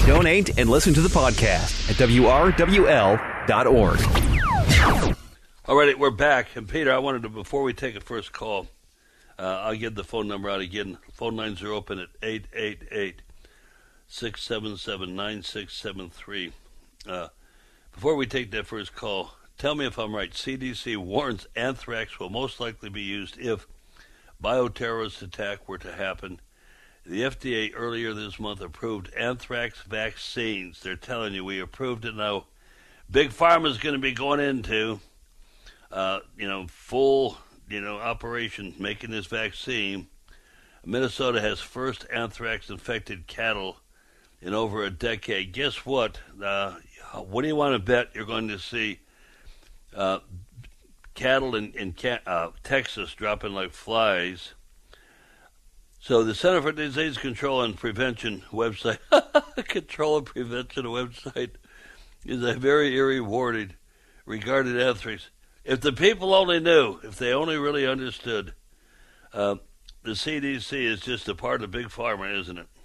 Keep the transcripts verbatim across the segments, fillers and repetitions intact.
Donate and listen to the podcast at W R W L dot org. All right, we're back. And Peter, I wanted to, before we take a first call, uh, I'll get the phone number out again. Phone lines are open at eight eight eight, six seven seven, nine six seven three. Uh, before we take that first call, tell me if I'm right. C D C warns anthrax will most likely be used if bioterrorist attack were to happen. The F D A earlier this month approved anthrax vaccines. They're telling you we approved it now. Big Pharma is going to be going into, uh, you know, full, you know, operation making this vaccine. Minnesota has first anthrax-infected cattle in over a decade. Guess what? Uh, what do you want to bet you're going to see uh, cattle in, in uh, Texas dropping like flies? So the Center for Disease Control and Prevention website, Control and Prevention website, is a very eerie warning regarding anthrax. If the people only knew, if they only really understood, uh, the C D C is just a part of Big Pharma, isn't it?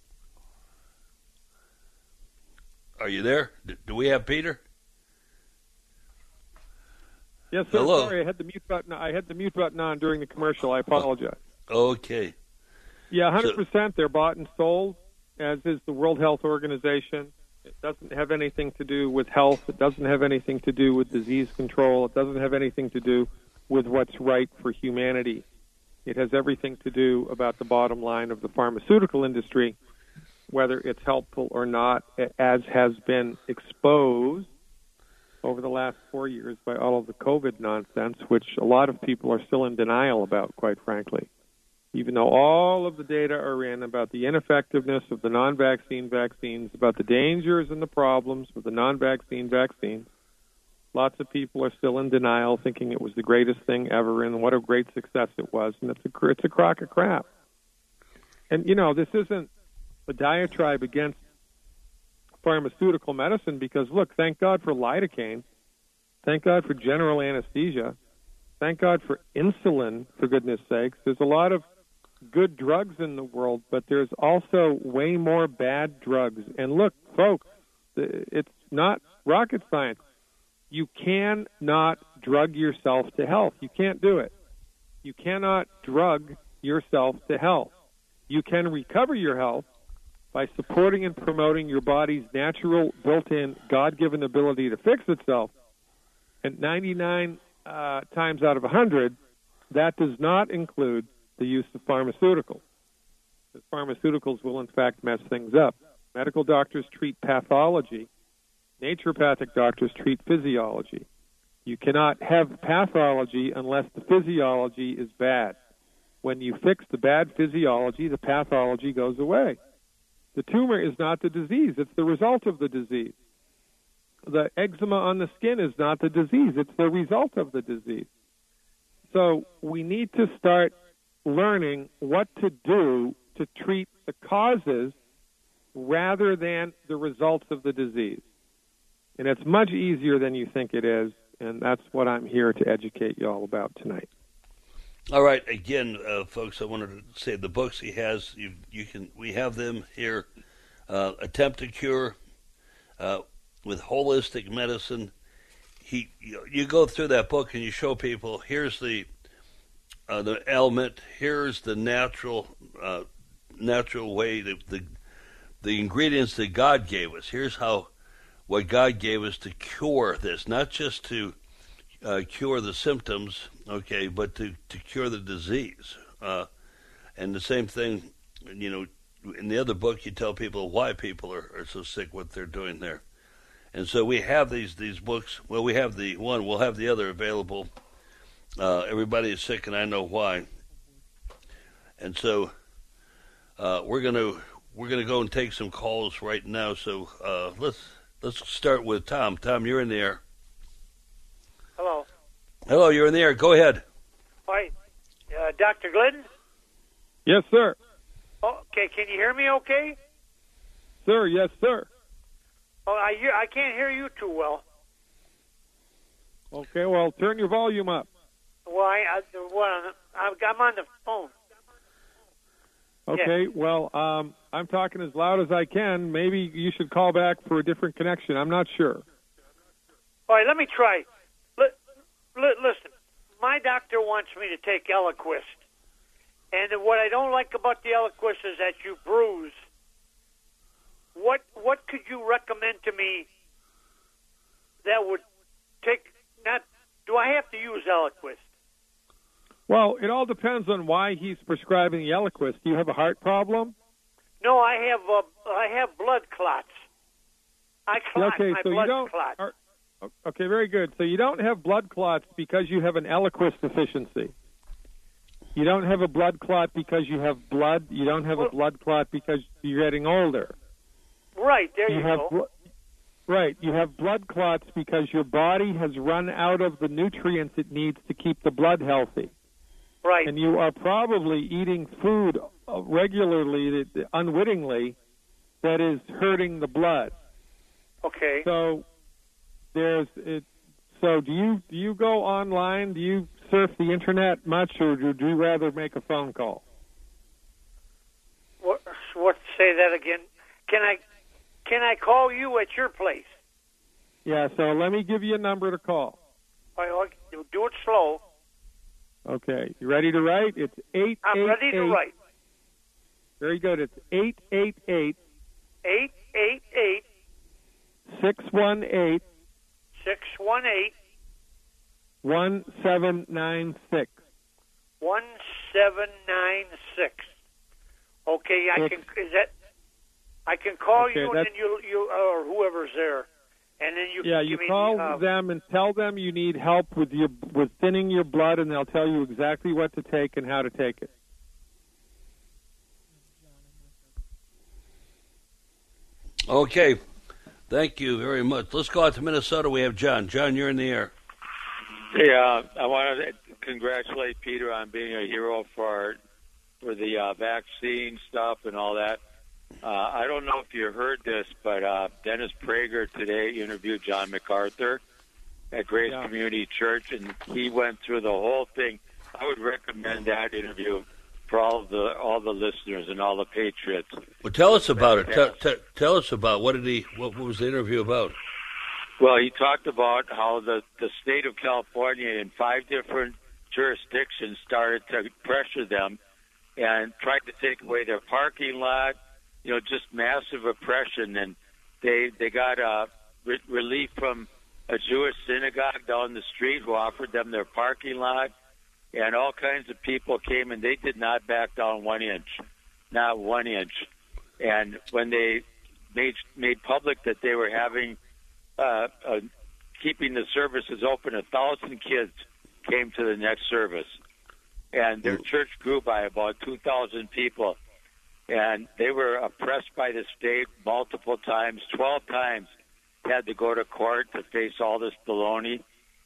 Are you there? Do, do we have Peter? Yes, sir. Hello. Sorry, I had the mute button. I had the mute button on during the commercial. I apologize. Okay. Yeah, one hundred percent. They're bought and sold, as is the World Health Organization. It doesn't have anything to do with health. It doesn't have anything to do with disease control. It doesn't have anything to do with what's right for humanity. It has everything to do about the bottom line of the pharmaceutical industry, whether it's helpful or not, as has been exposed over the last four years by all of the COVID nonsense, which a lot of people are still in denial about, quite frankly. Even though all of the data are in about the ineffectiveness of the non-vaccine vaccines, about the dangers and the problems of the non-vaccine vaccines, lots of people are still in denial, thinking it was the greatest thing ever and what a great success it was, and it's a, it's a crock of crap. And, you know, this isn't a diatribe against pharmaceutical medicine because, look, thank God for lidocaine. Thank God for general anesthesia. Thank God for insulin, for goodness sakes. There's a lot of good drugs in the world, but there's also way more bad drugs. And look, folks, it's not rocket science. You cannot drug yourself to health. You can't do it. You cannot drug yourself to health. You can recover your health by supporting and promoting your body's natural, built-in, God-given ability to fix itself. And ninety-nine uh, times out of one hundred, that does not include the use of pharmaceuticals. Because pharmaceuticals will, in fact, mess things up. Medical doctors treat pathology. Naturopathic doctors treat physiology. You cannot have pathology unless the physiology is bad. When you fix the bad physiology, the pathology goes away. The tumor is not the disease. It's the result of the disease. The eczema on the skin is not the disease. It's the result of the disease. So we need to start learning what to do to treat the causes rather than the results of the disease. And it's much easier than you think it is, and that's what I'm here to educate you all about tonight. All right, again, uh, folks, I wanted to say the books he has, you, you can, we have them here. Uh, Attempt to Cure uh, with Holistic Medicine. He, you, you go through that book and you show people, here's the uh, the ailment, here's the natural uh, natural way, the, the the ingredients that God gave us. Here's how what God gave us to cure this, not just to uh, cure the symptoms, okay, but to, to cure the disease. Uh, and the same thing, you know, in the other book, you tell people why people are, are so sick, what they're doing there. And so we have these, these books. Well, we have the one, we'll have the other available. Uh, everybody is sick, and I know why. And so uh, we're gonna we're gonna go and take some calls right now. So uh, let's let's start with Tom. Tom, you're in the air. Hello. Hello, you're in the air. Go ahead. Hi, uh, Doctor Glidden? Yes, sir. Oh, okay, can you hear me okay? Sir, yes, sir. Oh, I hear, I can't hear you too well. Okay, well, turn your volume up. Well, I, I, well, I'm on the phone. Okay, Yeah. well, um, I'm talking as loud as I can. Maybe you should call back for a different connection. I'm not sure. All right, let me try. Li- li- listen, my doctor wants me to take Eliquis. And what I don't like about the Eliquis is that you bruise. What what could you recommend to me that would take, not, do I have to use Eliquis? Well, it all depends on why he's prescribing the Eliquis. Do you have a heart problem? No, I have uh, I have blood clots. I clot, okay, my so blood you don't. clot. Are, okay, very good. So you don't have blood clots because you have an Eliquis deficiency. You don't have a blood clot because you have blood. You don't have well, a blood clot because you're getting older. Right, there you, you have, go. Right, you have blood clots because your body has run out of the nutrients it needs to keep the blood healthy. Right. And you are probably eating food regularly, that, unwittingly, that is hurting the blood. Okay. So there's it. So do you do you go online? Do you surf the internet much, or do you rather make a phone call? What? What? Say that again. Can I? Can I call you at your place? Yeah. So let me give you a number to call. All right, do it slow. Okay. You ready to write? It's eight. I'm eight, ready to eight. write. Very good. It's eight eight eight. Eight eight eight. Six one eight. Six one eight. One seven nine six. One seven nine six. Okay, I can. Is that? I can call okay, you, and then you, you, or whoever's there, and then you. Yeah, can you give me, call uh, them and tell them you need help with your with thinning your blood, and they'll tell you exactly what to take and how to take it. Okay. Thank you very much. Let's go out to Minnesota. We have John. John, you're in the air. Yeah, I want to congratulate Peter on being a hero for for the uh, vaccine stuff and all that. Uh, I don't know if you heard this, but uh, Dennis Prager today interviewed John MacArthur at Grace yeah. Community Church, and he went through the whole thing. I would recommend that interview for all the all the listeners and all the patriots. Well, tell us about it. Tell, tell, tell us about what did he? What, what was the interview about? Well, he talked about how the the state of California in five different jurisdictions started to pressure them and tried to take away their parking lot. You know, just massive oppression, and they they got uh, re- relief from a Jewish synagogue down the street who offered them their parking lot, and all kinds of people came, and they did not back down one inch, not one inch. And when they made made public that they were having uh, uh, keeping the services open, a thousand kids came to the next service, and their church grew by about two thousand people. And they were oppressed by the state multiple times, twelve times, had to go to court to face all this baloney.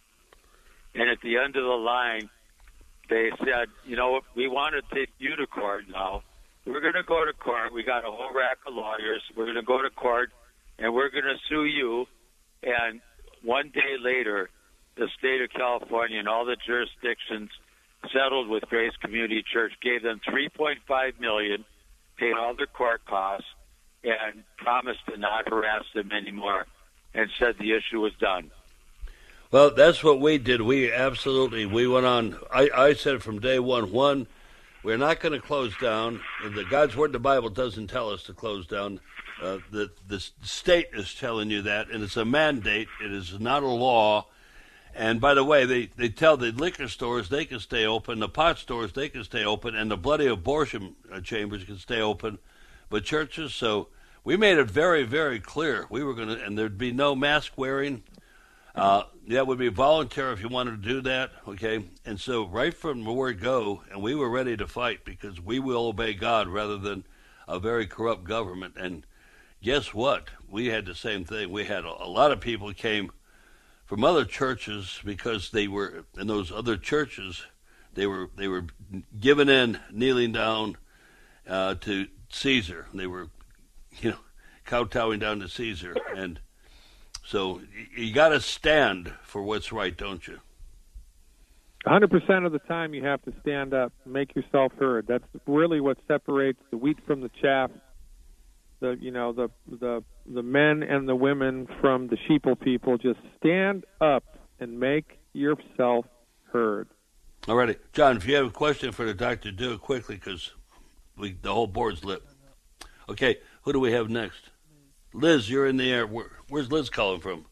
And at the end of the line, they said, you know, we want to take you to court now. We're going to go to court. We got a whole rack of lawyers. We're going to go to court, and we're going to sue you. And one day later, the state of California and all the jurisdictions settled with Grace Community Church, gave them three point five million dollars, paid all their court costs, and promised to not harass them anymore, and said the issue was done. Well, that's what we did. We absolutely, we went on. I, I said from day one, one, we're not going to close down. The God's Word, the Bible, doesn't tell us to close down. Uh, the, the state is telling you that, and it's a mandate. It is not a law. And by the way, they, they tell the liquor stores they can stay open, the pot stores they can stay open, and the bloody abortion chambers can stay open, but churches. So we made it very, very clear we were going to, and there'd be no mask wearing. Uh, that would be voluntary if you wanted to do that, okay? And so right from the word go, and we were ready to fight because we will obey God rather than a very corrupt government. And guess what? We had the same thing. We had a, a lot of people came from other churches because they were in those other churches. They were they were giving in, kneeling down uh, to Caesar. They were, you know, kowtowing down to Caesar, and so you, you got to stand for what's right, don't you? one hundred percent of the time you have to stand up, make yourself heard. That's really what separates the wheat from the chaff, the you know the the the men and the women from the sheeple people. Just stand up and make yourself heard. All righty. John, if you have a question for the doctor, do it quickly because we the whole board's lit. Okay, who do we have next? Liz, you're in the air. Where, where's Liz calling from?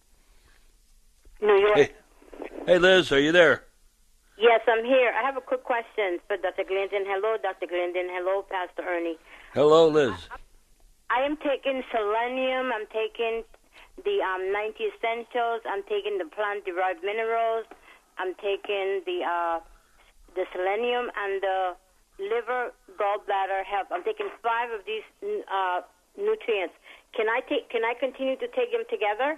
New York. Hey. hey, Liz, are you there? Yes, I'm here. I have a quick question for Doctor Glendon. Hello, Doctor Glendon. Hello, Pastor Ernie. Hello, Liz. I, I am taking selenium. I'm taking the um, ninety Essentials. I'm taking the plant-derived minerals. I'm taking the uh, the selenium and the liver gallbladder health. I'm taking five of these uh, nutrients. Can I take? Can I continue to take them together?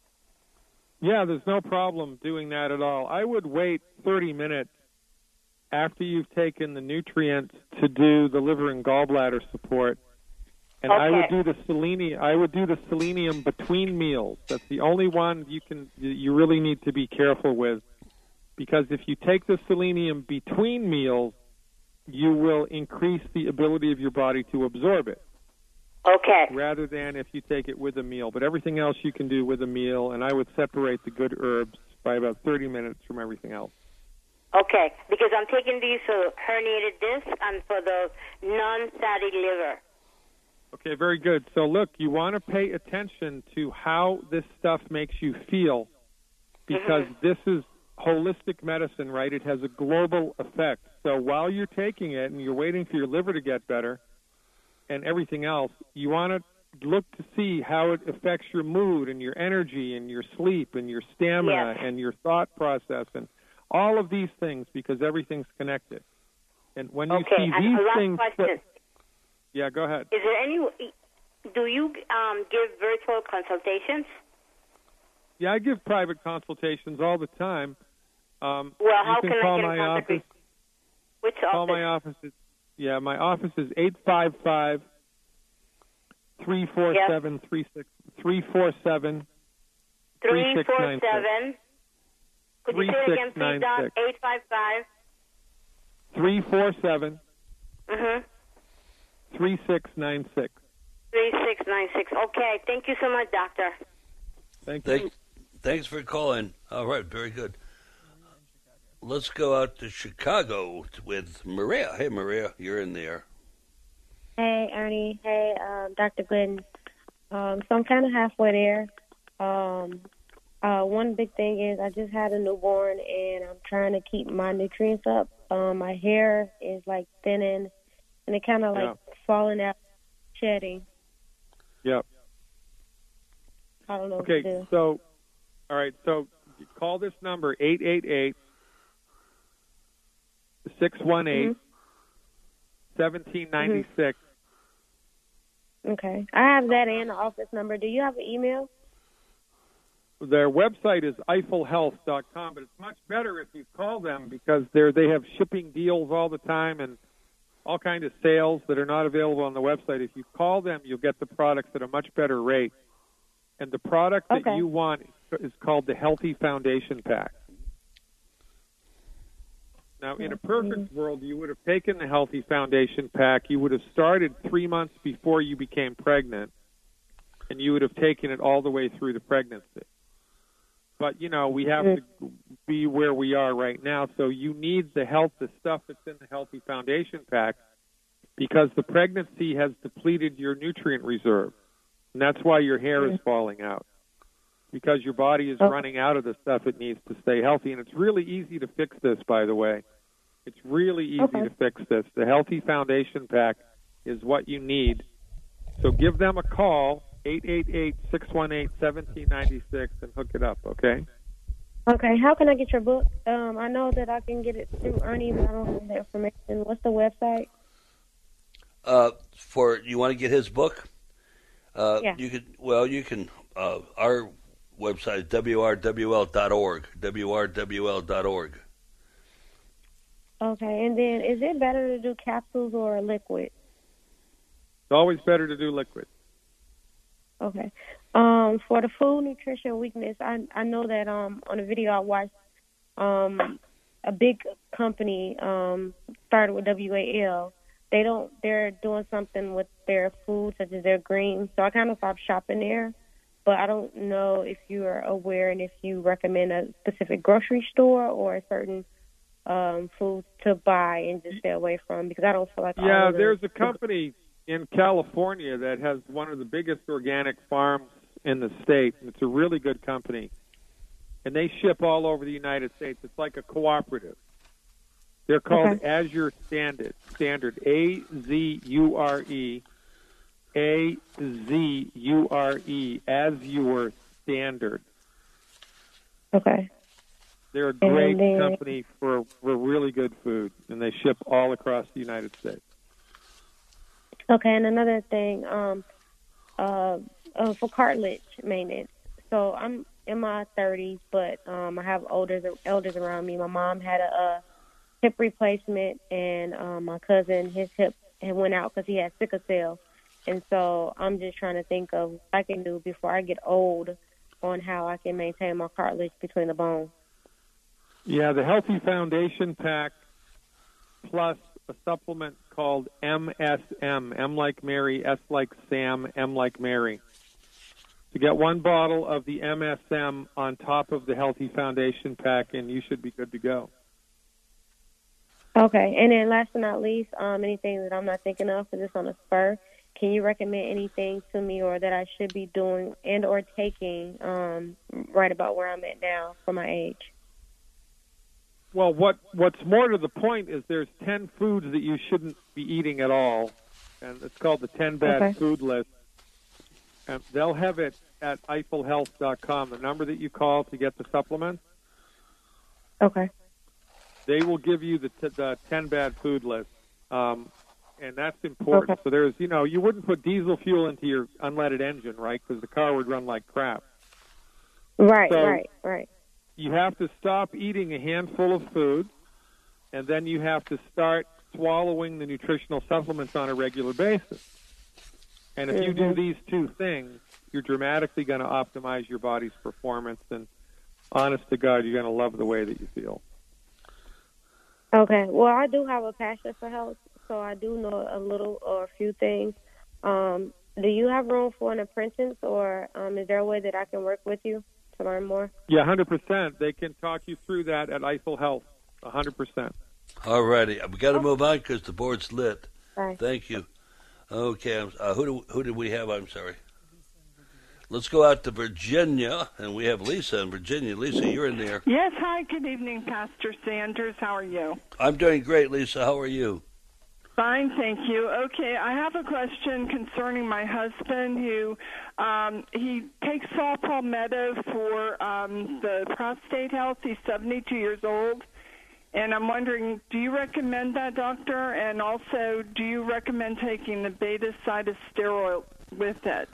Yeah, there's no problem doing that at all. I would wait thirty minutes after you've taken the nutrients to do the liver and gallbladder support. And okay. I would do the selenium. I would do the selenium between meals. That's the only one you can. You really need to be careful with, because if you take the selenium between meals, you will increase the ability of your body to absorb it. Okay. Rather than if you take it with a meal. But everything else you can do with a meal, and I would separate the good herbs by about thirty minutes from everything else. Okay, because I'm taking these for herniated disc and for the non-fatty liver. Okay, very good. So look, you want to pay attention to how this stuff makes you feel, because mm-hmm. this is holistic medicine, right? It has a global effect. So while you're taking it and you're waiting for your liver to get better and everything else, you want to look to see how it affects your mood and your energy and your sleep and your stamina yes. and your thought process and all of these things, because everything's connected. And when you okay. see and these a last things... Question. Yeah, go ahead. Is there any... Do you um, give virtual consultations? Yeah, I give private consultations all the time. Um, well, how you can, can call I get my in contact office. Which call office? my office. Is, yeah, my office is eight five five, three four seven, three six three four seven, three four seven. Could you say it again, please, Don? eight five five. three four seven. Mm-hmm. three six nine six. three six nine six. Okay. Thank you so much, Doctor. Thank you. Thank, thanks for calling. All right. Very good. Let's go out to Chicago with Maria. Hey, Maria, you're in there. Hey, Ernie. Hey, um, Doctor Glidden. Um, so I'm kind of halfway there. Um, uh, one big thing is I just had a newborn, and I'm trying to keep my nutrients up. Um, my hair is, like, thinning, and it kind of, like, yeah. falling out, shedding. Yep. I don't know okay, what to do. so, all right, so call this number, eight eight eight, six one eight, one seven nine six. Okay. I have that and the office number. Do you have an email? Their website is eiffel health dot com, but it's much better if you call them, because they're, they have shipping deals all the time and all kinds of sales that are not available on the website. If you call them, you'll get the products at a much better rate. And the product okay. that you want is called the Healthy Foundation Pack. Now, in a perfect world, you would have taken the Healthy Foundation Pack. You would have started three months before you became pregnant, and you would have taken it all the way through the pregnancy. But, you know, we have to be where we are right now, so you need the health, the stuff that's in the Healthy Foundation Pack, because the pregnancy has depleted your nutrient reserve, and that's why your hair is falling out, because your body is running out of the stuff it needs to stay healthy. And it's really easy to fix this, by the way. It's really easy okay. to fix this. The Healthy Foundation Pack is what you need. So give them a call, eight eight eight, six one eight, one seven nine six, and hook it up, okay? Okay. How can I get your book? Um, I know that I can get it through Ernie, but I don't have the information. What's the website? Uh, for you want to get his book? Uh, yeah. You could. Well, you can. Uh, our website is w r w l dot org. w r w l dot org. Okay. And then, is it better to do capsules or liquid? It's always better to do liquid. Okay. Um, for the food nutrition weakness, I I know that um on the video I watched, um a big company um, started with W A L. They don't. They're doing something with their food, such as their greens. So I kind of stopped shopping there. But I don't know if you are aware and if you recommend a specific grocery store or a certain um, foods to buy and just stay away from, because I don't feel like. Yeah, all of there's the, a company in California that has one of the biggest organic farms in the state. It's a really good company, and they ship all over the United States. It's like a cooperative. They're called Okay. Azure Standard, Standard, A Z U R E, A Z U R E, Azure Standard. Okay. They're a And great then- company for, for really good food, and they ship all across the United States. Okay, and another thing, um, uh, uh, for cartilage maintenance. So I'm in my thirties, but um, I have elders elders around me. My mom had a, a hip replacement, and um, my cousin, his hip had went out because he had sickle cell. And so I'm just trying to think of what I can do before I get old on how I can maintain my cartilage between the bones. Yeah, the Healthy Foundation Pack plus a supplement called M S M, M like Mary, S like Sam, M like Mary. To get one bottle of the M S M on top of the Healthy Foundation Pack, and you should be good to go. Okay, and then last but not least, um, anything that I'm not thinking of for this on a spur, can you recommend anything to me or that I should be doing and or taking um, right about where I'm at now for my age? Well, what what's more to the point is there's ten foods that you shouldn't be eating at all, and it's called the ten Bad Okay. Food List. And they'll have it at Eiffel Health dot com, the number that you call to get the supplements. Okay. They will give you the, t- the ten Bad Food List, um, and that's important. Okay. So there's, you know, you wouldn't put diesel fuel into your unleaded engine, right, because the car would run like crap. Right, So- right, right. You have to stop eating a handful of food, and then you have to start swallowing the nutritional supplements on a regular basis. And if you do Mhm. these two things, you're dramatically going to optimize your body's performance, and honest to God, you're going to love the way that you feel. Okay. Well, I do have a passion for health, so I do know a little or a few things. Um, do you have room for an apprentice, or um, is there a way that I can work with you to learn more? Yeah, one hundred percent. They can talk you through that at Eiffel Health, one hundred percent. All righty. We got to move on because the board's lit. Bye. Thank you. Okay. I'm- Uh, who, do, who did we have? I'm sorry. Let's go out to Virginia, and we have Lisa in Virginia. Lisa, you're in there. Yes, hi, good evening, Pastor Sanders. How are you? I'm doing great, Lisa. How are you? Fine, thank you. Okay, I have a question concerning my husband who um, he takes saw palmetto for um, the prostate health. He's seventy-two years old, and I'm wondering, do you recommend that, doctor? And also, do you recommend taking the beta-cytosterol with it?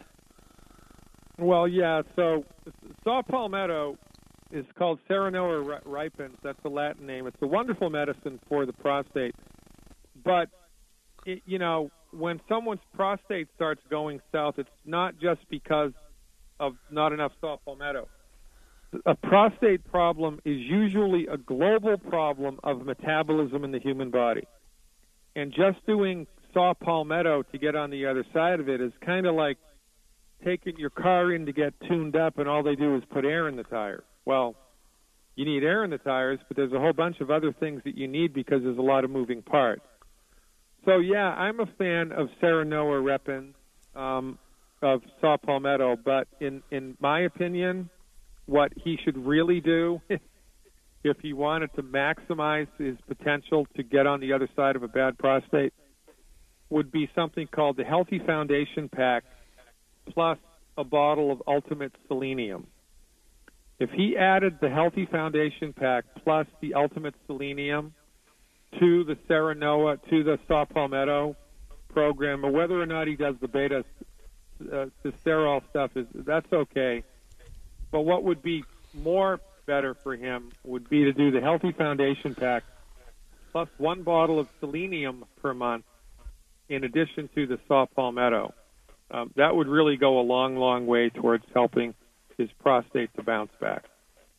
Well, yeah, so saw palmetto is called Serenoa ri- ripens. That's the Latin name. It's a wonderful medicine for the prostate. But, it, you know, when someone's prostate starts going south, it's not just because of not enough saw palmetto. A prostate problem is usually a global problem of metabolism in the human body. And just doing saw palmetto to get on the other side of it is kind of like taking your car in to get tuned up and all they do is put air in the tires. Well, you need air in the tires, but there's a whole bunch of other things that you need because there's a lot of moving parts. So, yeah, I'm a fan of Serenoa repens, um, of saw palmetto, but in, in my opinion, what he should really do if he wanted to maximize his potential to get on the other side of a bad prostate would be something called the Healthy Foundation Pack plus a bottle of Ultimate Selenium. If he added the Healthy Foundation Pack plus the Ultimate Selenium to the Serenoa, to the saw palmetto program, or whether or not he does the beta uh, sterol stuff, is that's okay. But what would be more better for him would be to do the Healthy Foundation Pack plus one bottle of selenium per month in addition to the saw palmetto. Um, that would really go a long, long way towards helping his prostate to bounce back.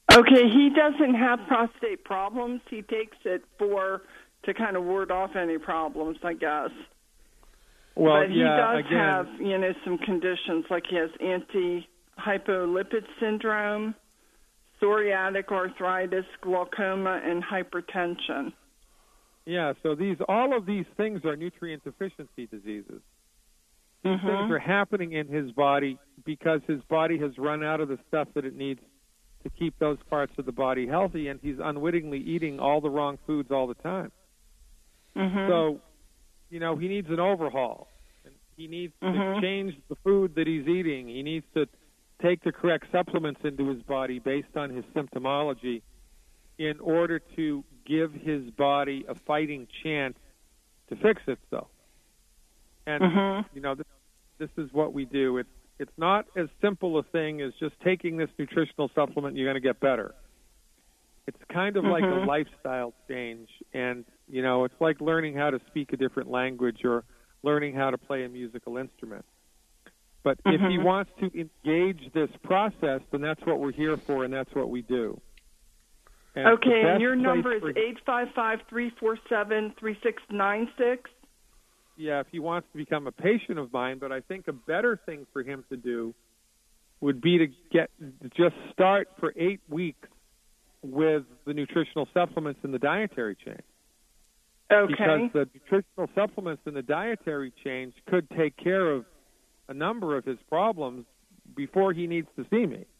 Okay, he doesn't have prostate problems. He takes it for to kind of ward off any problems, I guess. Well, but he yeah, does again, have, you know, some conditions like he has anti-hypolipid syndrome, psoriatic arthritis, glaucoma, and hypertension. Yeah, so these all of these things are nutrient deficiency diseases. These Mm-hmm. things are happening in his body because his body has run out of the stuff that it needs to keep those parts of the body healthy, and he's unwittingly eating all the wrong foods all the time. Mm-hmm. So, you know, he needs an overhaul. And he needs Mm-hmm. to change the food that he's eating. He needs to take the correct supplements into his body based on his symptomology in order to give his body a fighting chance to fix itself. And, Mm-hmm. you know, this, this is what we do. It's, it's not as simple a thing as just taking this nutritional supplement and you're going to get better. It's kind of like Mhm. a lifestyle change. And, you know, it's like learning how to speak a different language or learning how to play a musical instrument. But if he Mhm. wants to engage this process, then that's what we're here for, and that's what we do. And the Okay, and best your place number is for- eight five five, three four seven, three six nine six? Yeah, if he wants to become a patient of mine, but I think a better thing for him to do would be to get just start for eight weeks with the nutritional supplements in the dietary chain. Okay. Because the nutritional supplements in the dietary chain could take care of a number of his problems before he needs to see me.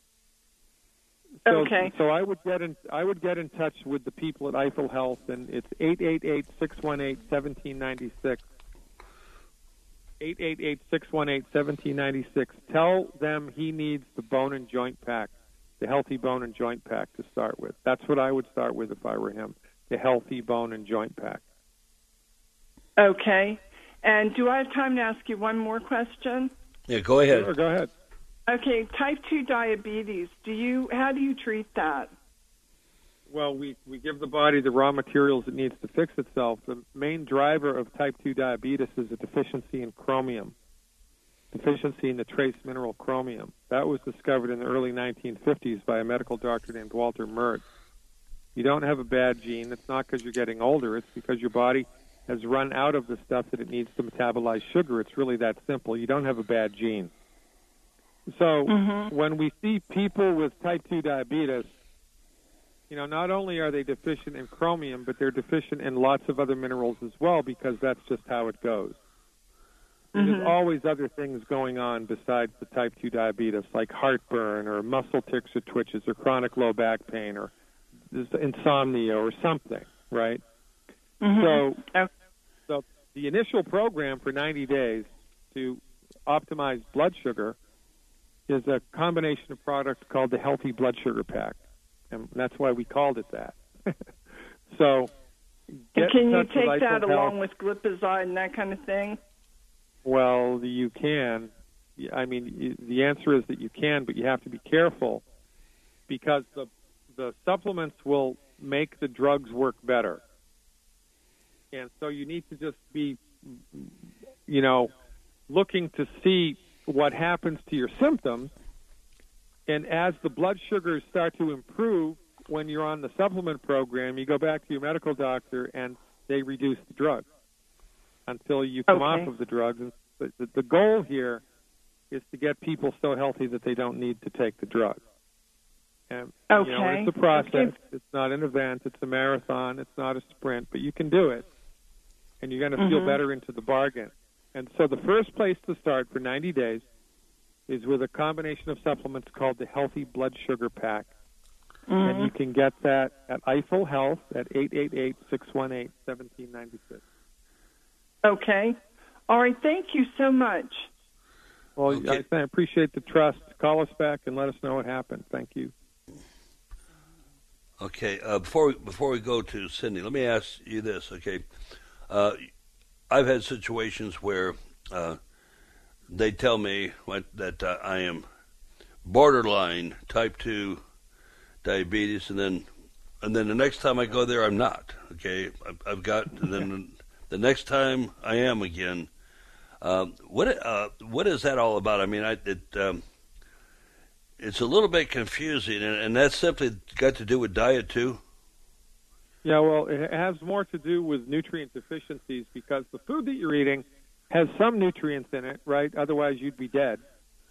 So, Okay. So I would get in. I would get in touch with the people at Eiffel Health, and it's eight eight eight, six one eight, one seven nine six. eight eight eight, six one eight, one seven nine six. Tell them he needs the bone and joint pack, the healthy bone and joint pack to start with. That's what I would start with if I were him, the healthy bone and joint pack. Okay. And do I have time to ask you one more question? Yeah, go ahead. Sure, go ahead. Okay, type two diabetes. Do you how do you treat that? Well, we, we give the body the raw materials it needs to fix itself. The main driver of type two diabetes is a deficiency in chromium, deficiency in the trace mineral chromium. That was discovered in the early nineteen fifties by a medical doctor named Walter Mertz. You don't have a bad gene. It's not because you're getting older. It's because your body has run out of the stuff that it needs to metabolize sugar. It's really that simple. You don't have a bad gene. So Mhm. when we see people with type two diabetes, you know, not only are they deficient in chromium, but they're deficient in lots of other minerals as well, because that's just how it goes. Mhm. There's always other things going on besides the type two diabetes, like heartburn or muscle tics or twitches or chronic low back pain or insomnia or something, right? Mhm. So, Okay. so the initial program for ninety days to optimize blood sugar is a combination of products called the Healthy Blood Sugar Pack, and that's why we called it that. So, get Can in you touch with take Eiffel that Health. along with glipizide and that kind of thing? Well, you can. I mean, y- the answer is that you can, but you have to be careful because the the supplements will make the drugs work better. And so you need to just be, you know, looking to see what happens to your symptoms. And as the blood sugars start to improve when you're on the supplement program, you go back to your medical doctor and they reduce the drugs until you come Okay. off of the drugs. And the, the, the goal here is to get people so healthy that they don't need to take the drugs. And, Okay. you know, it's a process. Okay. It's not an event. It's a marathon. It's not a sprint, but you can do it. And you're going to feel Mhm. better into the bargain. And so the first place to start for ninety days is with a combination of supplements called the Healthy Blood Sugar Pack. Mhm. And you can get that at Eiffel Health at eight eight eight, six one eight, one seven nine six. Okay. All right. Thank you so much. Well, Okay. I, I appreciate the trust. Call us back and let us know what happened. Thank you. Okay, uh, before we, before we go to Cindy, let me ask you this. Okay, uh, I've had situations where uh, they tell me what, that uh, I am borderline type two diabetes, and then and then the next time I go there, I'm not. Okay, I've, I've got. And then the next time I am again. Um, what uh, what is that all about? I mean, I it. Um, it's a little bit confusing, and, and that's simply got to do with diet too. Yeah, well, it has more to do with nutrient deficiencies because the food that you're eating has some nutrients in it, right? Otherwise, you'd be dead.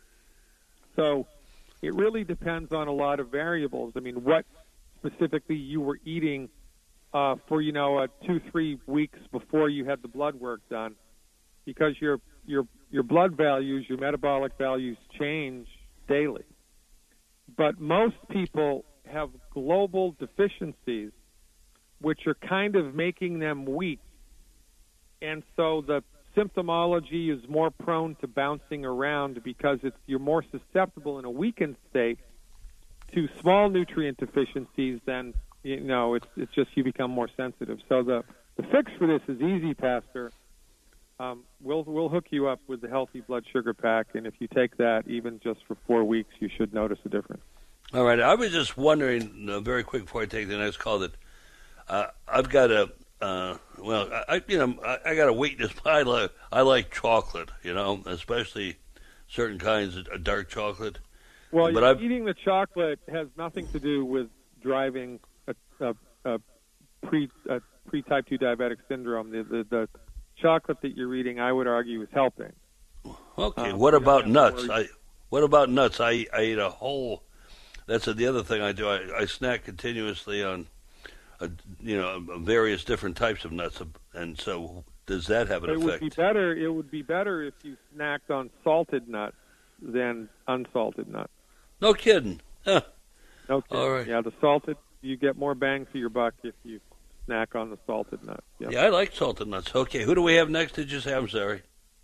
So it really depends on a lot of variables. I mean, what specifically you were eating uh, for, you know, uh, two, three weeks before you had the blood work done, because your your your blood values, your metabolic values change daily. But most people have global deficiencies, which are kind of making them weak. And so the symptomology is more prone to bouncing around because it's you're more susceptible in a weakened state to small nutrient deficiencies than, you know, it's it's just you become more sensitive. So the, the fix for this is easy, Pastor. Um, we'll we'll hook you up with the Healthy Blood Sugar Pack, and if you take that even just for four weeks, you should notice a difference. All right. I was just wondering, uh, very quick before I take the next call, that uh, I've got a uh, well, I you know I, I got a weakness. I like I like chocolate, you know, especially certain kinds of uh, dark chocolate. Well, but you're I've, eating the chocolate has nothing to do with driving a, a, a pre a pre type two diabetic syndrome. The, the the chocolate that you're eating, I would argue, is helping. Okay. Um, what about nuts? worry. I what about nuts? I I eat a whole. That's the other thing I do. I, I snack continuously on, uh, you know, various different types of nuts, and so does that have an it effect? would be better. It would be better if you snacked on salted nuts than unsalted nuts. No kidding. Huh. No kidding. All right. Yeah, the salted, you get more bang for your buck if you snack on the salted nuts. Yep. Yeah, I like salted nuts. Okay, who do we have next? Did you say? I'm sorry.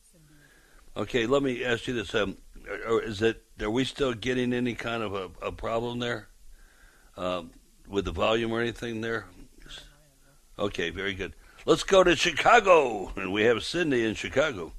Okay, let me ask you this: um, or is it? Are we still getting any kind of a, a problem there um, with the volume or anything there? Okay, very good. Let's go to Chicago, and we have Cindy in Chicago.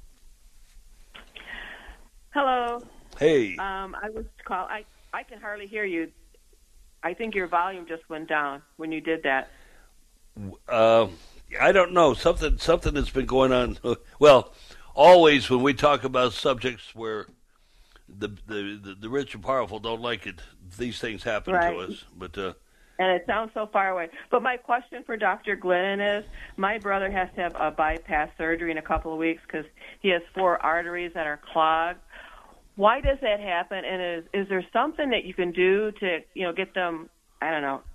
Hello. Hey. Um, I was call. I I can hardly hear you. I think your volume just went down when you did that. Uh, I don't know. Something something that's been going on. Well, always when we talk about subjects where the the, the, the rich and powerful don't like it, these things happen Right. to us. But uh, And it sounds so far away. But my question for Doctor Glennon is, my brother has to have a bypass surgery in a couple of weeks because he has four arteries that are clogged. Why does that happen? And is is there something that you can do to, you know, get them, I don't know,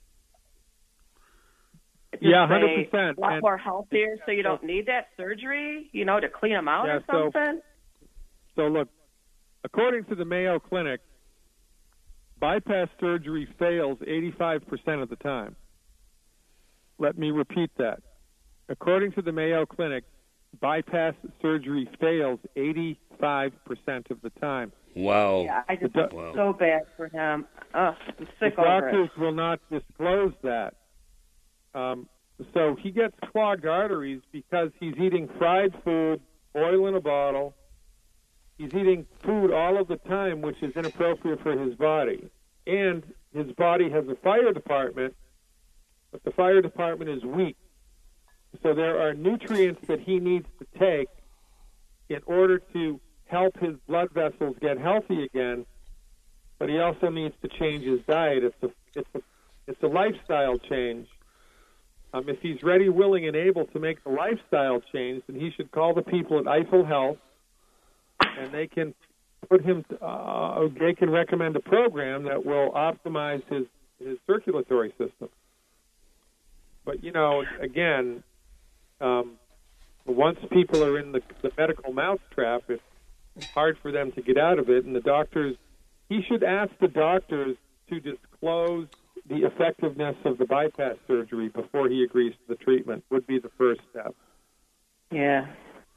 just Yeah, one hundred say percent. a lot And- more healthier so you don't need that surgery, you know, to clean them out Yeah, or so- something? So look, according to the Mayo Clinic, bypass surgery fails eighty-five percent of the time. Let me repeat that. According to the Mayo Clinic, bypass surgery fails eighty-five percent of the time. wow. Yeah, I just The feel do- so bad for him. Ugh, I'm The sick over doctors it. will not disclose that. Um, so he gets clogged arteries because he's eating fried food, oil in a bottle. He's eating food all of the time, which is inappropriate for his body. And his body has a fire department, but the fire department is weak. So there are nutrients that he needs to take in order to help his blood vessels get healthy again, but he also needs to change his diet. It's a, it's a, it's a lifestyle change. Um, if he's ready, willing, and able to make the lifestyle change, then he should call the people at Eiffel Health, and they can put him. Uh, they can recommend a program that will optimize his his circulatory system. But you know, again, um, once people are in the, the medical mousetrap, it's hard for them to get out of it. And the doctors, he should ask the doctors to disclose the effectiveness of the bypass surgery before he agrees to the treatment. Would be the first step. Yeah.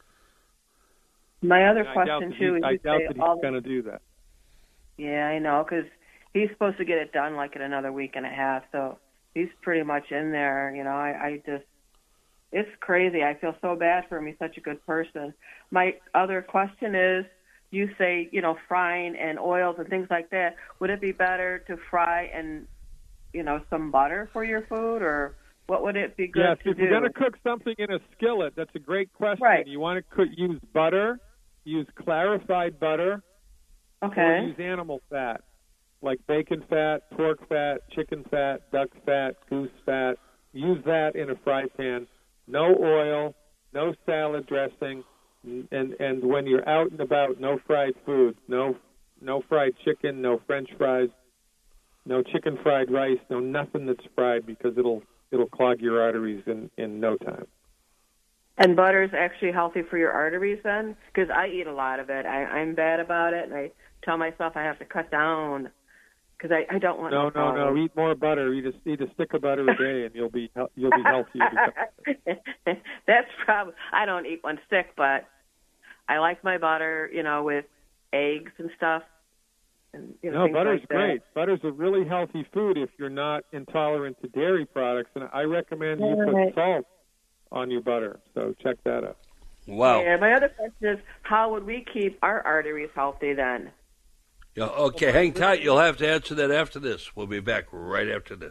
My other And I doubt question, that too, he- is I you doubt say that all he's going to do that. Yeah, I know, because he's supposed to get it done like in another week and a half, so he's pretty much in there. You know, I, I just, it's crazy. I feel so bad for him. He's such a good person. My other question is, you say, you know, frying and oils and things like that. Would it be better to fry and, you know, some butter for your food, or what would it be good Yes, to if do? you're going to cook something in a skillet, that's a great question. Right. You want to cook, use butter, use clarified butter, Okay. or use animal fat. like bacon fat, pork fat, chicken fat, duck fat, goose fat. Use that in a fry pan. No oil, no salad dressing, and and when you're out and about, no fried food, no no fried chicken, no French fries, no chicken fried rice, no nothing that's fried because it'll it'll clog your arteries in, in no time. And butter is actually healthy for your arteries then? Because I eat a lot of it. I, I'm bad about it, and I tell myself I have to cut down because I, I don't want no, to. No, no, no. Eat more butter. Eat a, eat a stick of butter a day, and you'll be you'll be healthier. That's probably. I don't eat one stick, but I like my butter, you know, with eggs and stuff. And, you know, no, butter's like great. Butter's a really healthy food if you're not intolerant to dairy products, and I recommend you put salt on your butter. So check that out. Wow. Yeah, my other question is, how would we keep our arteries healthy then? Yeah, okay, hang tight. You'll have to answer that after this. We'll be back right after this.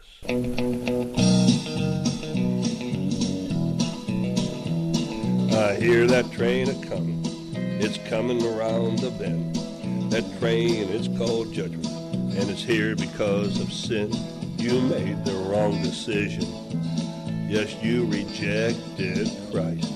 I hear that train a-coming. It's coming around the bend. That train is called judgment, and it's here because of sin. You made the wrong decision. Yes, you rejected Christ.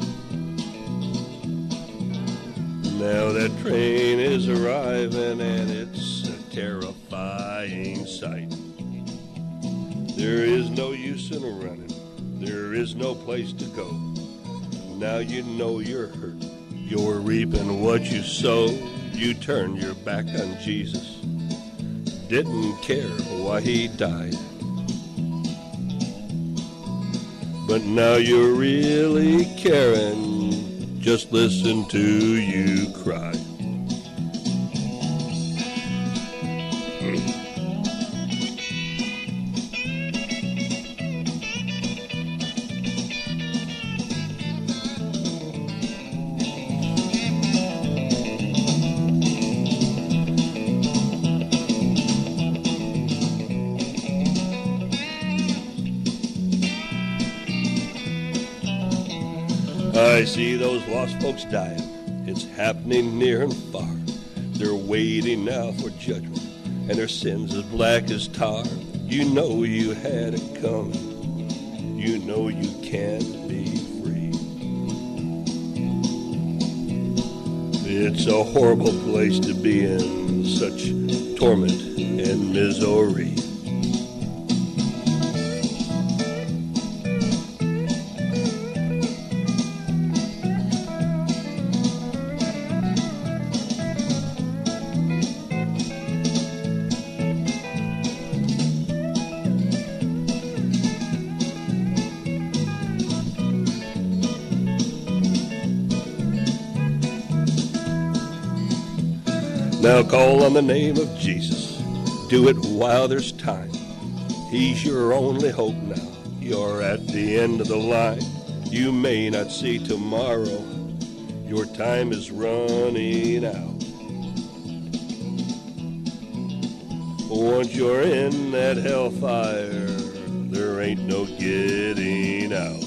Now that train is arriving, and it's a terrifying sight. There is no use in running. There is no place to go. Now you know you're hurt. You're reaping what you sow. You turned your back on Jesus. Didn't care why he died. But now you're really caring. Just listen to you cry. I see those lost folks dying. It's happening near and far. They're waiting now for judgment, and their sins as black as tar. You know you had it coming. You know you can't be free. It's a horrible place to be in, such torment and misery. Now call on the name of Jesus. Do it while there's time. He's your only hope now. You're at the end of the line. You may not see tomorrow. Your time is running out. Once you're in that hellfire, there ain't no getting out.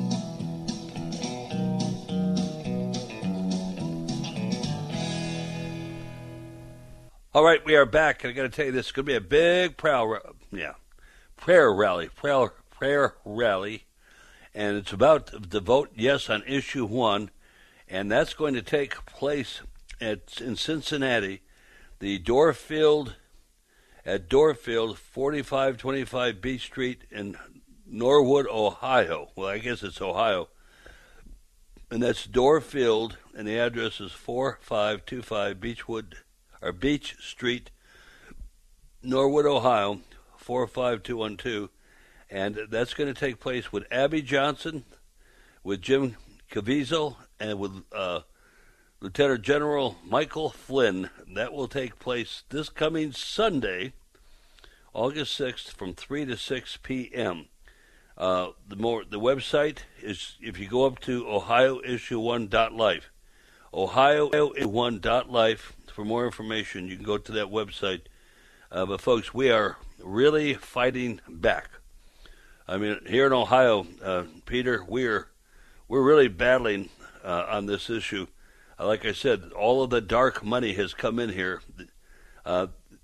All right, we are back, and I got to tell you, this is going to be a big prayer, yeah, prayer rally, prayer, prayer rally, and it's about the vote yes on issue one, and that's going to take place at in Cincinnati, the Doorfield, at Doorfield, forty-five twenty-five Beach Street in Norwood, Ohio. Well, I guess it's Ohio, and that's Doorfield, and the address is forty-five twenty-five Beechwood. Or Beach Street, Norwood, Ohio, four five two one two, and that's going to take place with Abby Johnson, with Jim Caviezel, and with uh, Lieutenant General Michael Flynn. That will take place this coming Sunday, August sixth, from three to six p.m. Uh, the more the website is, if you go up to ohio issue one dot life, ohio issue one dot life. For more information, you can go to that website. Uh, but, folks, we are really fighting back. I mean, here in Ohio, uh, Peter, we're we're really battling uh, on this issue. Uh, like I said, all of the dark money has come in here. Uh,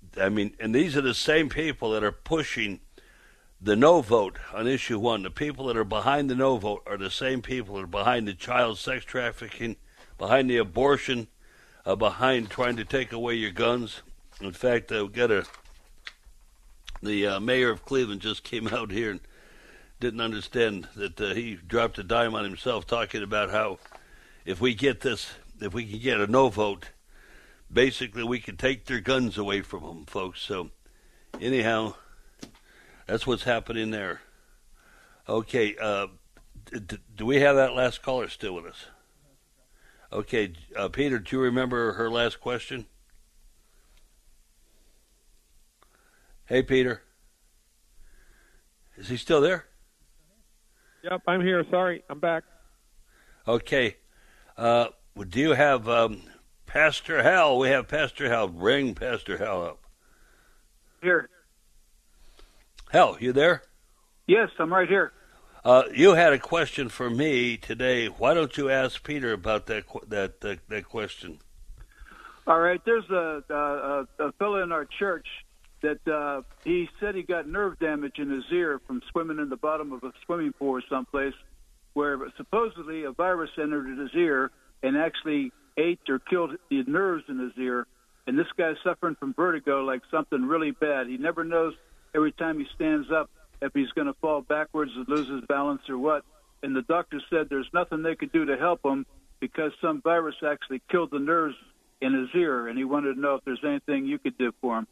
I mean, and these are the same people that are pushing the no vote on issue one. The people that are behind the no vote are the same people that are behind the child sex trafficking, behind the abortion, uh, behind trying to take away your guns. In fact, uh, we got a, the uh, mayor of Cleveland just came out here and didn't understand that uh, he dropped a dime on himself, talking about how if we get this, if we can get a no vote, basically we can take their guns away from them, folks. So anyhow, that's what's happening there. Okay, uh, d- do we have that last caller still with us? Okay, uh, Peter, do you remember her last question? Hey, Peter. Is he still there? Yep, I'm here. Sorry, I'm back. Okay. Uh, do you have um, Pastor Hal? We have Pastor Hal. Bring Pastor Hal up. Here. Hal, you there? Yes, I'm right here. Uh, you had a question for me today. Why don't you ask Peter about that that that, that question? All right. There's a, a, a fellow in our church that uh, he said he got nerve damage in his ear from swimming in the bottom of a swimming pool or someplace, where supposedly a virus entered his ear and actually ate or killed the nerves in his ear. And this guy's suffering from vertigo, like something really bad. He never knows every time he stands up if he's going to fall backwards and lose his balance or what. And the doctor said there's nothing they could do to help him because some virus actually killed the nerves in his ear, and he wanted to know if there's anything you could do for him.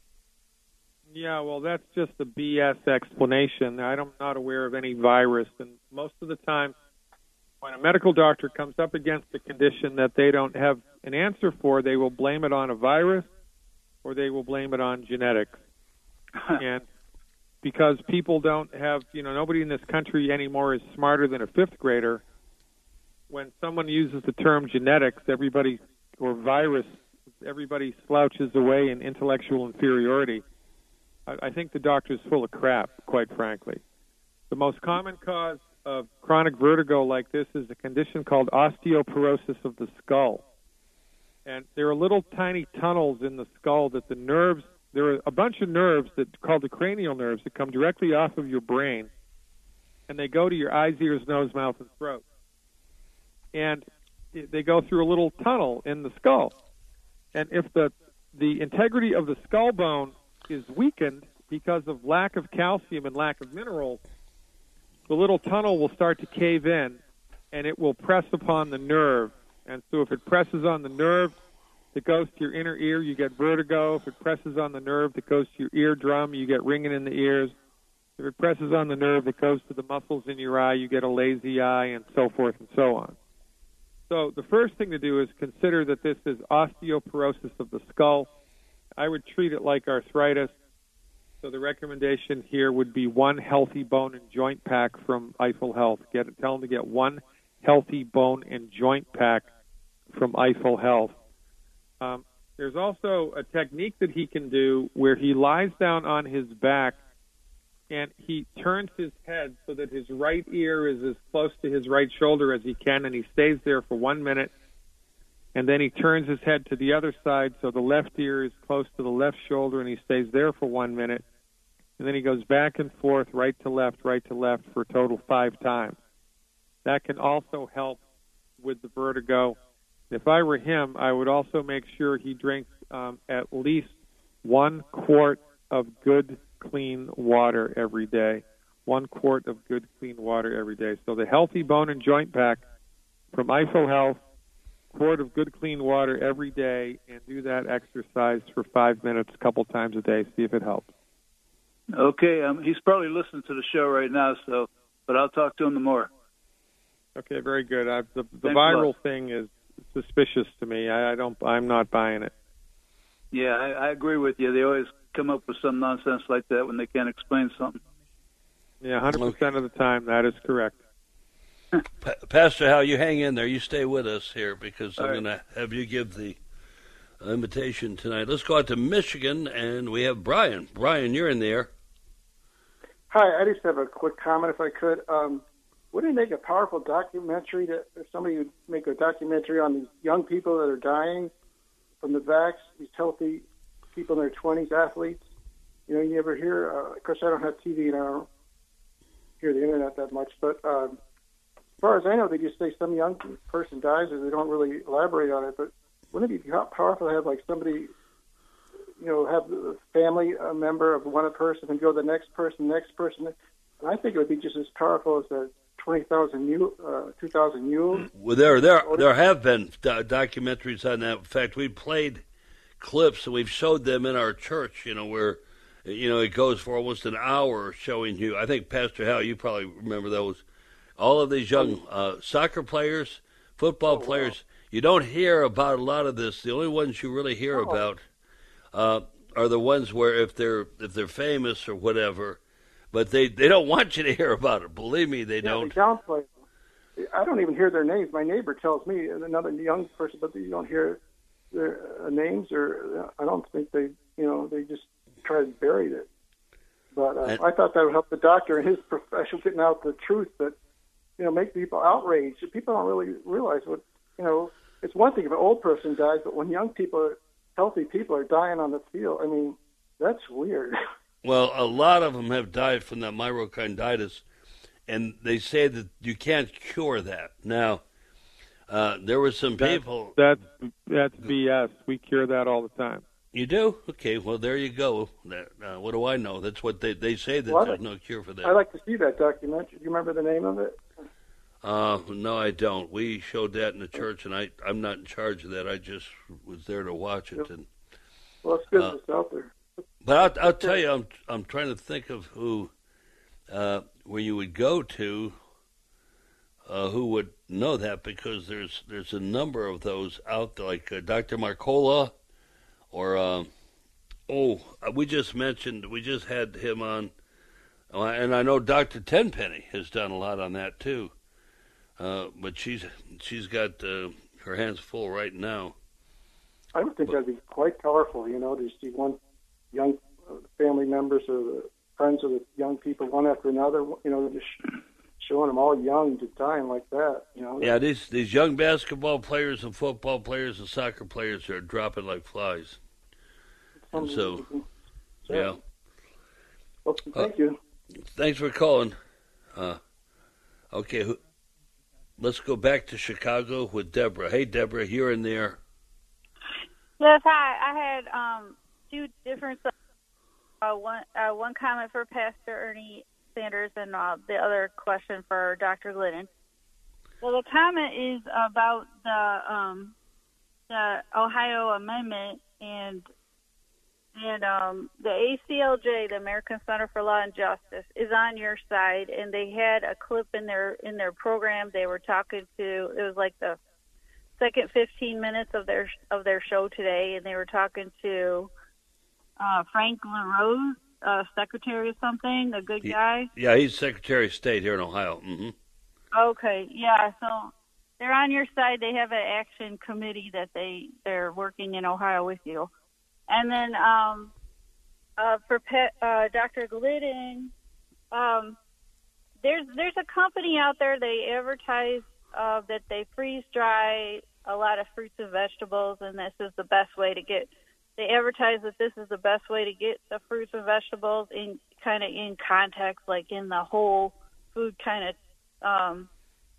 Yeah, well, that's just a B S explanation. I'm not aware of any virus, and most of the time when a medical doctor comes up against a condition that they don't have an answer for, they will blame it on a virus or they will blame it on genetics. And because people don't have, you know, nobody in this country anymore is smarter than a fifth grader, when someone uses the term genetics, everybody, or virus, everybody slouches away in intellectual inferiority. I think the doctor's full of crap, quite frankly. The most common cause of chronic vertigo like this is a condition called osteoporosis of the skull. And there are little tiny tunnels in the skull that the nerves, there are a bunch of nerves that called the cranial nerves that come directly off of your brain, and they go to your eyes, ears, nose, mouth, and throat. And they go through a little tunnel in the skull. And if the the integrity of the skull bone is weakened because of lack of calcium and lack of minerals, the little tunnel will start to cave in, and it will press upon the nerve. And so if it presses on the nerve that goes to your inner ear, you get vertigo. If it presses on the nerve that goes to your eardrum, you get ringing in the ears. If it presses on the nerve that goes to the muscles in your eye, you get a lazy eye, and so forth and so on. So the first thing to do is consider that this is osteoporosis of the skull. I would treat it like arthritis. So the recommendation here would be one healthy bone and joint pack from Eiffel Health. Get tell them to get one healthy bone and joint pack from Eiffel Health. Um, there's also a technique that he can do where he lies down on his back and he turns his head so that his right ear is as close to his right shoulder as he can, and he stays there for one minute. And then he turns his head to the other side so the left ear is close to the left shoulder, and he stays there for one minute. And then he goes back and forth, right to left, right to left, for a total five times. That can also help with the vertigo. If I were him, I would also make sure he drinks um, at least one quart of good, clean water every day. One quart of good, clean water every day. So the Healthy Bone and Joint Pack from Eiffel Health, quart of good, clean water every day, and do that exercise for five minutes a couple times a day. See if it helps. Okay, um, he's probably listening to the show right now, so but I'll talk to him tomorrow. Okay, very good. I've, the the Thanks viral thing is suspicious to me. I, I don't. I'm not buying it. Yeah, I, I agree with you. They always come up with some nonsense like that when they can't explain something. Yeah, one hundred percent of the time, that is correct. Pa- Pastor Hal, you hang in there. You stay with us here because All I'm right. going to have you give the invitation tonight. Let's go out to Michigan, and we have Brian. Brian, you're in the air. Hi, I just have a quick comment, if I could. Um, wouldn't it make a powerful documentary that if somebody would make a documentary on these young people that are dying from the vax, these healthy people in their twenties, athletes. You know, you never hear. Uh, of course, I don't have T V and I don't hear the internet that much. But um, as far as I know, they just say some young person dies, or they don't really elaborate on it. But wouldn't it be powerful to have like somebody, you know, have a family a member of one person and go to the next person, next person? And I think it would be just as powerful as the twenty thousand mule, uh, two thousand mules. Well, there, there, there have been do- documentaries on that. In fact, we played clips and we've showed them in our church. You know, where, you know, it goes for almost an hour showing you. I think Pastor Hal, you probably remember those. All of these young uh, soccer players, football oh, players. Wow. You don't hear about a lot of this. The only ones you really hear oh. about uh, are the ones where if they're if they're famous or whatever. But they, they don't want you to hear about it. Believe me, they yeah, don't. They downplay them. I don't even hear their names. My neighbor tells me, another young person, but you don't hear their uh, names, or uh, I don't think they, you know, they just try to bury it. But uh, and, I thought that would help the doctor in his profession getting out the truth, that, you know, make people outraged. People don't really realize what, you know, it's one thing if an old person dies, but when young people, healthy people are dying on the field, I mean, that's weird. Well, a lot of them have died from that myocarditis, and they say that you can't cure that. Now, uh, there were some that's, people... That's, that's B S. We cure that all the time. You do? Okay, well, there you go. That, uh, what do I know? That's what they, they say, that well, there's like, no cure for that. I'd like to see that documentary. Do you remember the name of it? Uh, no, I don't. We showed that in the church, and I, I'm not in charge of that. I just was there to watch it. And Well, it's good uh, that it's out there. But I'll, I'll tell you, I'm I'm trying to think of who, uh, where you would go to, uh, who would know that, because there's there's a number of those out there, like uh, Doctor Marcola, or uh, oh, we just mentioned we just had him on, uh, and I know Doctor Tenpenny has done a lot on that too, uh, but she's she's got uh, her hands full right now. I would think but, that'd be quite powerful, you know, to see one. Young family members or the friends of the young people, one after another, you know, just showing them all young to dying like that, you know. Yeah, these these young basketball players and football players and soccer players are dropping like flies. And so, yeah. Well, thank uh, you. Thanks for calling. Uh, okay, let's go back to Chicago with Deborah. Hey, Deborah, you're in there. Yes, hi. I had um. two different uh, one uh, one comment for Pastor Ernie Sanders and uh, the other question for Doctor Glidden. Well, the comment is about the um, the Ohio Amendment and and um, the A C L J, the American Center for Law and Justice, is on your side, and they had a clip in their in their program. They were talking to, it was like the second fifteen minutes of their of their show today, and they were talking to Uh, Frank LaRose, uh, secretary of something, a good he, guy. Yeah, he's Secretary of State here in Ohio. Mm-hmm. Okay, yeah, so they're on your side. They have an action committee that they, they're working in Ohio with you. And then um, uh, for Pe- uh, Doctor Glidden, um, there's, there's a company out there, they advertise uh, that they freeze-dry a lot of fruits and vegetables, and this is the best way to get They advertise that this is the best way to get the fruits and vegetables in kind of in context, like in the whole food kind of um,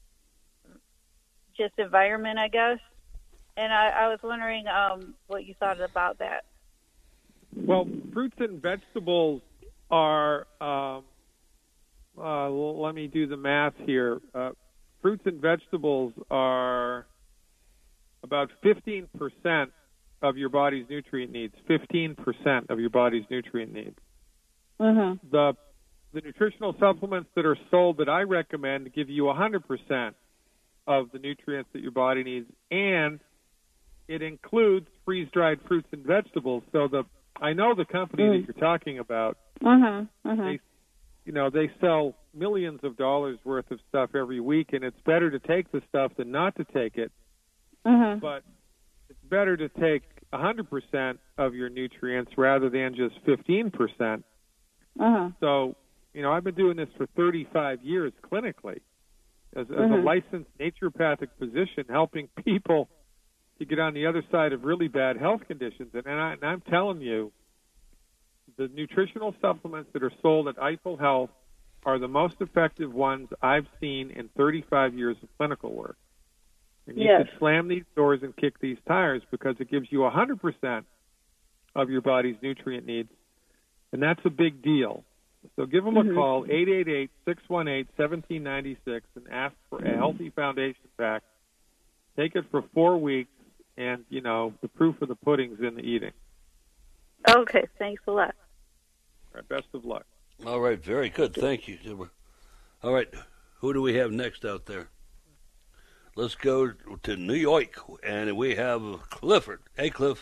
just environment, I guess. And I, I was wondering um, what you thought about that. Well, fruits and vegetables are, um, uh, well, let me do the math here. Uh, fruits and vegetables are about fifteen percent of your body's nutrient needs, fifteen percent of your body's nutrient needs. Mm-hmm. The the nutritional supplements that are sold that I recommend give you one hundred percent of the nutrients that your body needs, and it includes freeze-dried fruits and vegetables. So the I know the company mm. that you're talking about. Mm-hmm. Mm-hmm. They, you know, they sell millions of dollars worth of stuff every week, and it's better to take the stuff than not to take it. Mm-hmm. But it's better to take one hundred percent of your nutrients rather than just fifteen percent. Uh-huh. So, you know, I've been doing this for thirty-five years clinically as, as uh-huh. a licensed naturopathic physician, helping people you get on the other side of really bad health conditions. And, and, I, and I'm telling you, the nutritional supplements that are sold at Eiffel Health are the most effective ones I've seen in thirty-five years of clinical work. And you Yes. can slam these doors and kick these tires because it gives you one hundred percent of your body's nutrient needs, and that's a big deal. So give them Mhm. a call, eight eight eight, six one eight, one seven nine six, and ask for a Healthy Foundation pack. Take it for four weeks, and, you know, the proof of the pudding's in the eating. Okay, thanks a lot. All right, best of luck. All right, very good. Thank you, Deborah. All right, who do we have next out there? Let's go to New York, and we have Clifford. Hey, Cliff.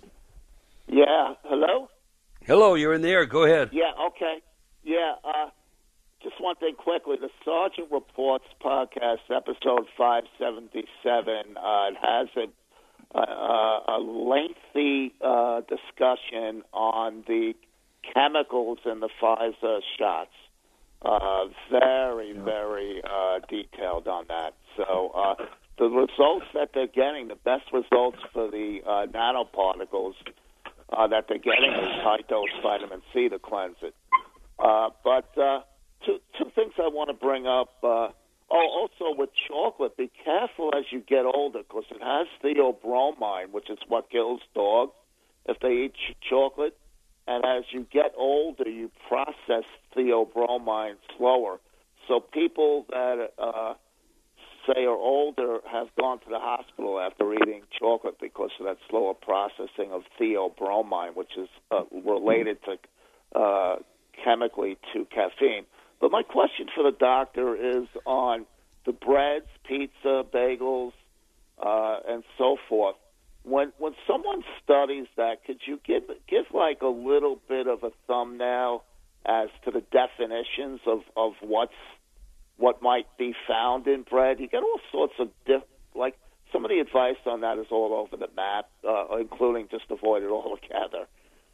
Yeah, hello? Hello, you're in the air. Go ahead. Yeah, okay. Yeah, uh, just one thing quickly. The Sergeant Reports podcast, episode five seventy-seven, uh, it has a, a, a lengthy uh, discussion on the chemicals in the Pfizer shots. Uh, very, very uh, detailed on that. So uh, the results that they're getting, the best results for the uh, nanoparticles uh, that they're getting is high-dose vitamin C to cleanse it. Uh, but uh, two, two things I want to bring up. Uh, oh, also with chocolate, be careful as you get older because it has theobromine, which is what kills dogs if they eat ch- chocolate. And as you get older, you process theobromine slower. So people that uh, say are older have gone to the hospital after eating chocolate because of that slower processing of theobromine, which is uh, related to uh, chemically to caffeine. But my question for the doctor is on the breads, pizza, bagels, uh, and so forth. When when someone studies that, could you give give like a little bit of a thumbnail as to the definitions of, of what's what might be found in bread? You get all sorts of diff, like some of the advice on that is all over the map, uh, including just avoid it altogether.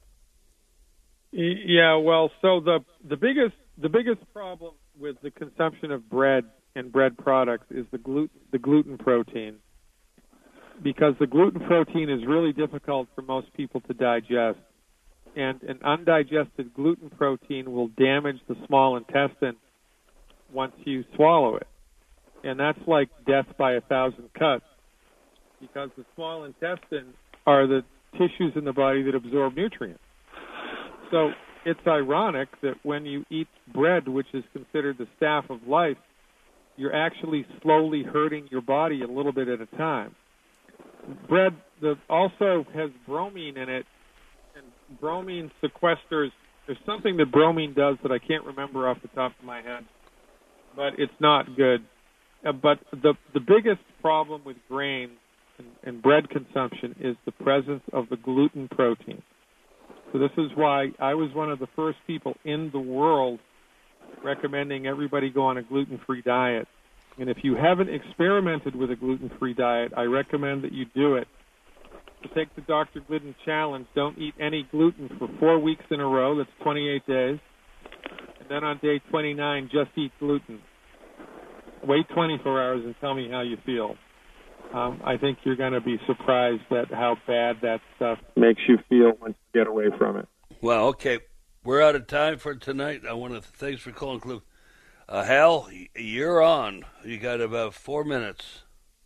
Yeah, well, so the the biggest the biggest problem with the consumption of bread and bread products is the gluten the gluten protein. Because the gluten protein is really difficult for most people to digest. And an undigested gluten protein will damage the small intestine once you swallow it. And that's like death by a thousand cuts. Because the small intestine are the tissues in the body that absorb nutrients. So it's ironic that when you eat bread, which is considered the staff of life, you're actually slowly hurting your body a little bit at a time. Bread the, also has bromine in it, and bromine sequesters. There's something that bromine does that I can't remember off the top of my head, but it's not good. Uh, but the the biggest problem with grain and, and bread consumption is the presence of the gluten protein. So this is why I was one of the first people in the world recommending everybody go on a gluten-free diet. And if you haven't experimented with a gluten-free diet, I recommend that you do it. So take the Doctor Glidden Challenge. Don't eat any gluten for four weeks in a row. That's twenty-eight days. And then on day twenty-nine, just eat gluten. Wait twenty-four hours and tell me how you feel. Um, I think you're going to be surprised at how bad that stuff makes you feel once you get away from it. Well, okay. We're out of time for tonight. I want to thanks for calling, Cliff. Uh, Hal, you're on. You got about four minutes.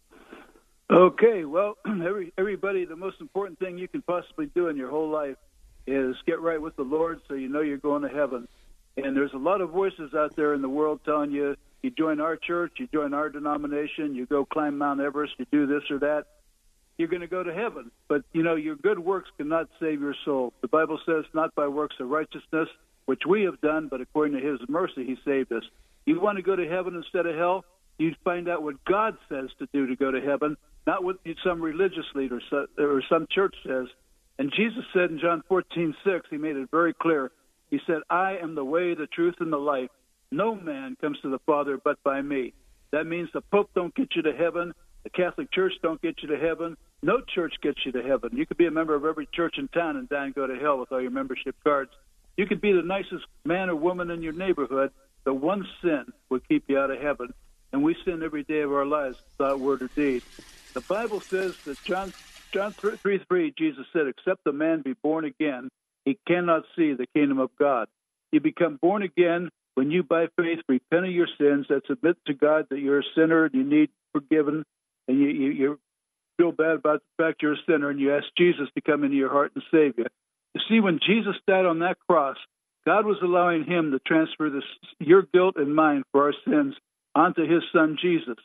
Okay, well, every, everybody, the most important thing you can possibly do in your whole life is get right with the Lord so you know you're going to heaven. And there's a lot of voices out there in the world telling you, you join our church, you join our denomination, you go climb Mount Everest, you do this or that, you're going to go to heaven. But, you know, your good works cannot save your soul. The Bible says, not by works of righteousness, which we have done, but according to his mercy, he saved us. You want to go to heaven instead of hell? You find out what God says to do to go to heaven, not what some religious leader or some church says. And Jesus said in John fourteen six, he made it very clear. He said, I am the way, the truth, and the life. No man comes to the Father but by me. That means the Pope don't get you to heaven. The Catholic Church don't get you to heaven. No church gets you to heaven. You could be a member of every church in town and die and go to hell with all your membership cards. You could be the nicest man or woman in your neighborhood. The one sin will keep you out of heaven. And we sin every day of our lives, thought, word, or deed. The Bible says that John John three three, Jesus said, except a man be born again, he cannot see the kingdom of God. You become born again when you, by faith, repent of your sins and submit to God that you're a sinner and you need forgiven, and you, you, you feel bad about the fact you're a sinner, and you ask Jesus to come into your heart and save you. You see, when Jesus died on that cross, God was allowing him to transfer this, your guilt and mine for our sins onto his son, Jesus.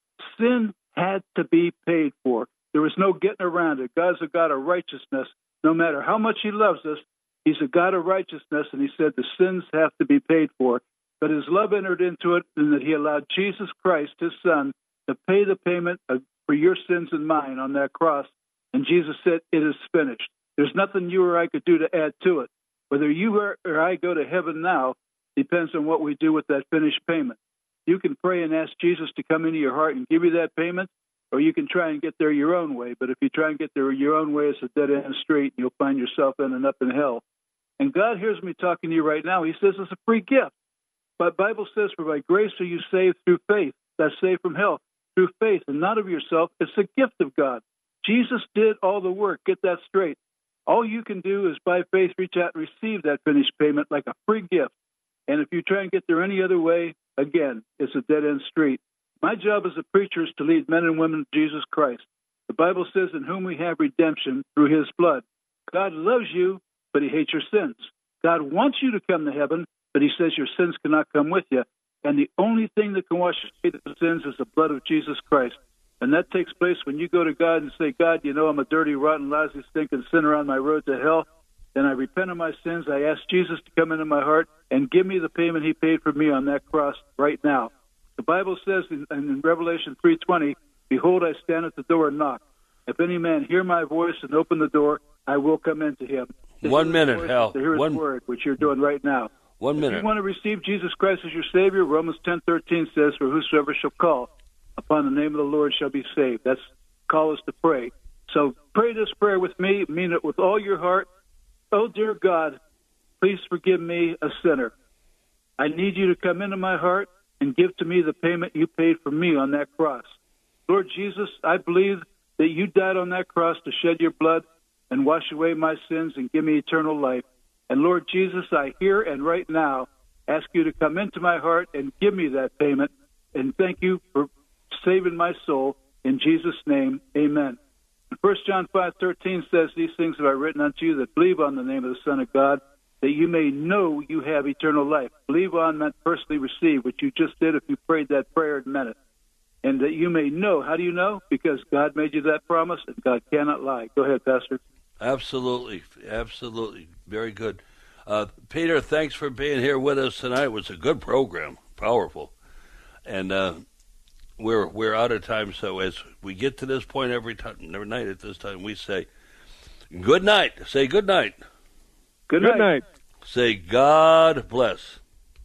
Sin had to be paid for. There was no getting around it. God's a God of righteousness. No matter how much he loves us, he's a God of righteousness, and he said the sins have to be paid for. But his love entered into it, and that he allowed Jesus Christ, his son, to pay the payment of, for your sins and mine on that cross. And Jesus said, it is finished. There's nothing you or I could do to add to it. Whether you or, or I go to heaven now depends on what we do with that finished payment. You can pray and ask Jesus to come into your heart and give you that payment, or you can try and get there your own way. But if you try and get there your own way, it's a dead-end street, and you'll find yourself ending up in hell. And God hears me talking to you right now. He says it's a free gift. But the Bible says, for by grace are you saved through faith. That's saved from hell, through faith, and not of yourself. It's a gift of God. Jesus did all the work. Get that straight. All you can do is, by faith, reach out and receive that finished payment like a free gift. And if you try and get there any other way, again, it's a dead-end street. My job as a preacher is to lead men and women to Jesus Christ. The Bible says, in whom we have redemption through his blood. God loves you, but he hates your sins. God wants you to come to heaven, but he says your sins cannot come with you. And the only thing that can wash away the sins is the blood of Jesus Christ. And that takes place when you go to God and say, God, you know I'm a dirty, rotten, lousy, stinking sinner on my road to hell. Then I repent of my sins. I ask Jesus to come into my heart and give me the payment he paid for me on that cross right now. The Bible says in, in Revelation three twenty, behold, I stand at the door and knock. If any man hear my voice and open the door, I will come into him. To One minute, Hal. To hear his One word, which you're doing right now. One minute. If you want to receive Jesus Christ as your Savior, Romans ten thirteen says, for whosoever shall call upon the name of the Lord shall be saved. That's call us to pray. So pray this prayer with me. Mean it with all your heart. Oh, dear God, please forgive me, a sinner. I need you to come into my heart and give to me the payment you paid for me on that cross. Lord Jesus, I believe that you died on that cross to shed your blood and wash away my sins and give me eternal life. And Lord Jesus, I hear and right now ask you to come into my heart and give me that payment. And thank you for saving my soul. In Jesus' name, amen. First John five thirteen says, these things have I written unto you that believe on the name of the Son of God, that you may know you have eternal life. Believe on meant personally receive, which you just did if you prayed that prayer and meant it. And that you may know. How do you know? Because God made you that promise, and God cannot lie. Go ahead, Pastor. Absolutely. Absolutely. Very good. Uh, Peter, thanks for being here with us tonight. It was a good program. Powerful. And uh, we're we're out of time, so as we get to this point every time, every night at this time, we say good night. Say good night. Good night. Good night. Say God bless.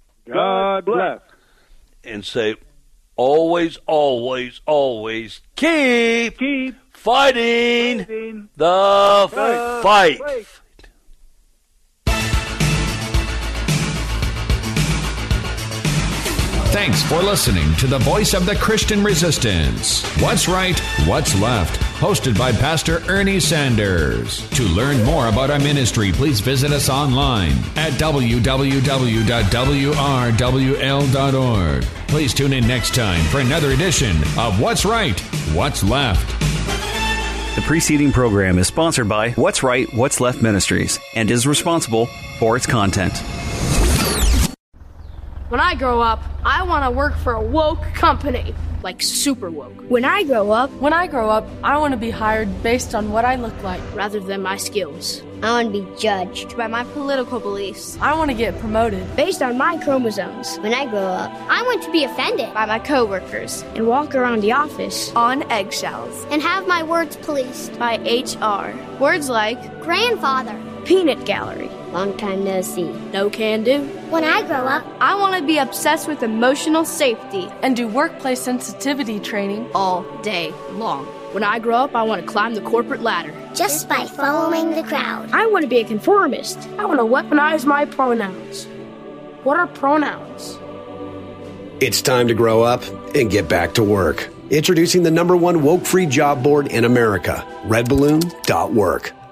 God bless. And say always, always, always keep, keep fighting, fighting the the fight. fight. Thanks for listening to the Voice of the Christian Resistance. What's Right, What's Left? Hosted by Pastor Ernie Sanders. To learn more about our ministry, please visit us online at w w w dot w r w l dot org. Please tune in next time for another edition of What's Right, What's Left. The preceding program is sponsored by What's Right, What's Left Ministries and is responsible for its content. When I grow up, I want to work for a woke company, like super woke. When I grow up, when I grow up, I want to be hired based on what I look like, rather than my skills. I want to be judged by my political beliefs. I want to get promoted based on my chromosomes. When I grow up, I want to be offended by my coworkers and walk around the office on eggshells and have my words policed by H R. Words like grandfather, peanut gallery, long time no see, no can do. When I grow up, I want to be obsessed with emotional safety and do workplace sensitivity training all day long. When I grow up, I want to climb the corporate ladder. Just by following the crowd. I want to be a conformist. I want to weaponize my pronouns. What are pronouns? It's time to grow up and get back to work. Introducing the number one woke-free job board in America, red balloon dot work.